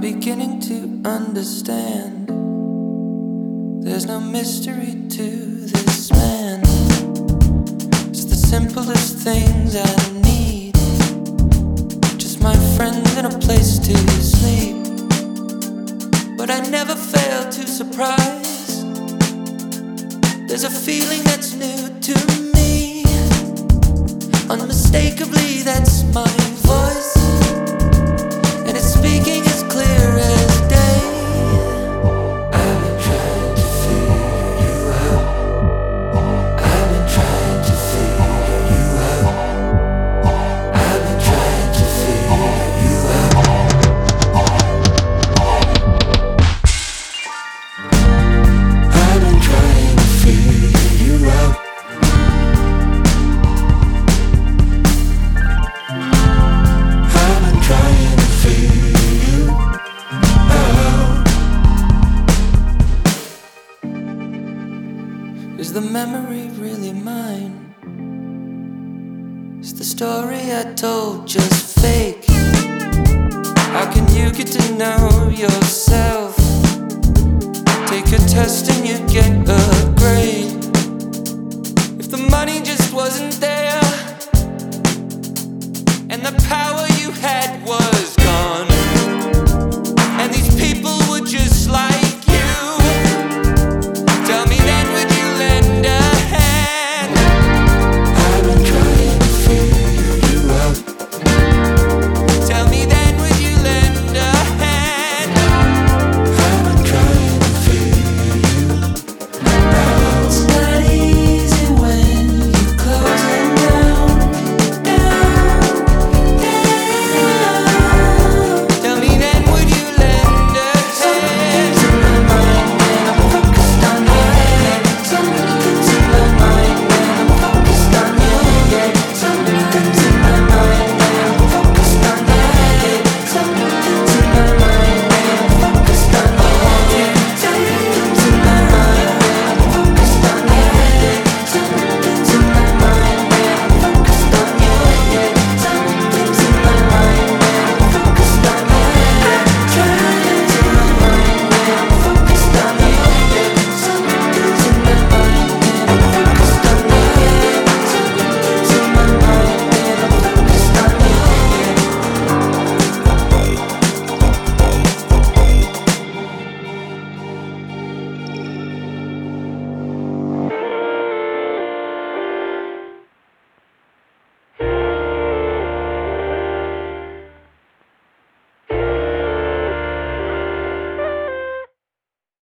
beginning to understand. There's no mystery to this man. It's the simplest things I need. Just my friends and a place to sleep. But I never fail to surprise. There's a feeling that's new to me. Unmistakably, that's my voice. And it's speaking as clear as day. I've been trying to figure you out. I've been trying to figure you out. I've been trying to figure you out. I've been trying to figure you out. I've been trying to figure you out. Is the memory really mine? Is the story I told just fake?